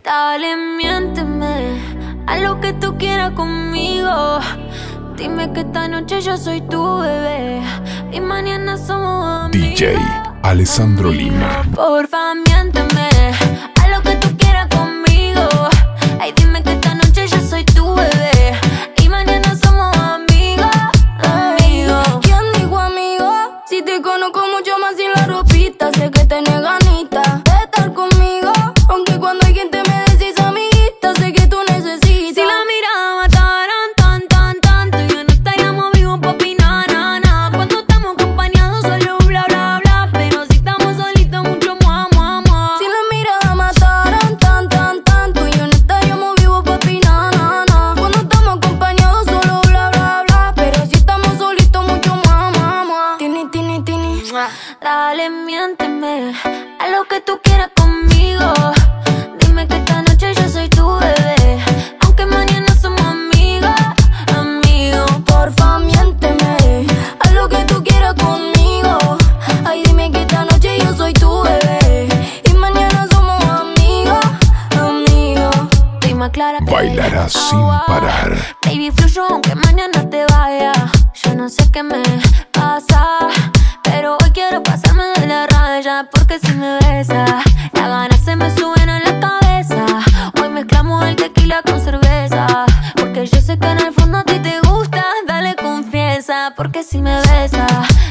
Dale, miénteme, haz lo que tú quieras conmigo. Dime que esta noche yo soy tu bebé y mañana somos amigos. DJ Alessandro Lima. Porfa, miénteme, haz lo que tú quieras conmigo. Ay, dime que esta noche yo soy tu bebé y mañana somos amigos. Amigos. ¿Quién dijo amigo? Si te conozco mucho más sin la ropita, sé que tenés ganitas de estar conmigo. Aunque cuando alguien te me decís amiguita, sé que tú necesitas. Si la mirada mataran tanto, yo no estaríamos vivos, papi, na. Cuando estamos acompañados solo bla, bla, bla. Pero si estamos solitos mucho mua. Si la mirada mataran tanto, yo no estaríamos vivos, papi, na. Cuando estamos acompañados solo bla, bla, bla. Pero si estamos solitos mucho mua. Tini. Dale, miénteme, haz lo que tú quieras conmigo. Dime que esta noche yo soy tu bebé, aunque mañana somos amigos. Porfa, miénteme, haz lo que tú quieras conmigo. Ay, dime que esta noche yo soy tu bebé y mañana somos amigos. Estoy más clara que Bailarás sin parar. Baby, fluyo aunque mañana te vaya. Yo no sé qué me pasa, pero hoy quiero pasarme de la raya. Porque si me besas, las ganas se me suben a la cabeza. Hoy mezclamos el tequila con cerveza, porque yo sé que en el fondo a ti te gusta. Dale, confiesa, porque si me besas,